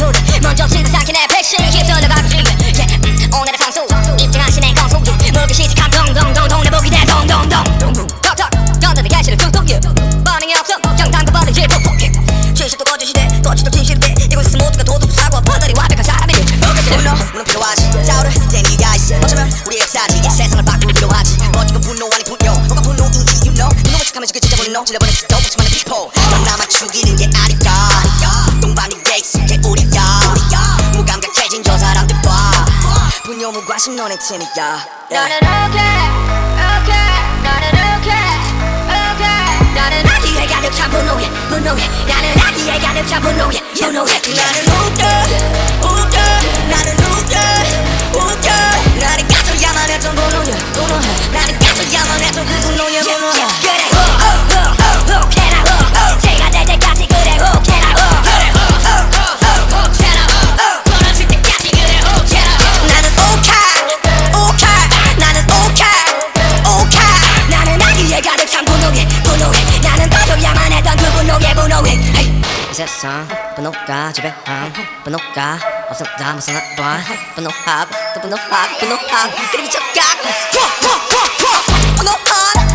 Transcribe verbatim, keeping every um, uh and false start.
우리 먼저 치고상긴 내 백신 휩쓸려 가고 싶게 yeah. 오늘의 상수 입증한 신의 건수 물귀시지 감동동동동 내 보기 내 동동동 턱턱 건드린 개시를 툭툭 반응이 없어 영당도 버린 질투 칠십도 꺼주시대 또치도 진실대 이곳에서 모두가 도둑 사고 퍼들이 완벽한 사람이 분노 물론 필요하지 타오를 재미가 있어 어쩌면 우리의 역사지 세상을 바꾸기로 하지 멋지고 분노 아니 분노 뭐가 분노인지 you know 분노가 척하면 그 진짜 분노 질러버릴 수도 없지만 people 넌 나만 죽이는 게 아닐까 동방이 돼 익숙해 우리야 무감각해진 저 사람들 봐 분노 무관심 너네 팀이야 너는 okay okay 너는 okay okay 나는 아기에 가득 찬 분노에 분노에 나는 아기에 가득 찬 분노에 분노에 나는 웃겨 웃겨 나는 웃겨 웃겨 나를 갖춰야만 했던 분노에 분노에 나를 갖춰야만 했던 그 분노에 분노에 그래 훅훅훅 혹해라 훅 제가 될 때까지 그래 혹해라 훅 그래 훅훅훅 혹해라 훅 끊어질 때까지 그래 혹해라 나는 오케이 오케이 나는 오케이 오케이 나는 아기에 가득 찬 분노에 분노에 나는 떠줘야만 했던 그 분노에 분노에 이 세상 분노가 지배함 분노가 없었다 무슨 말도 분노하고 또 분노하고 분노하고 그리고 저가고 분노한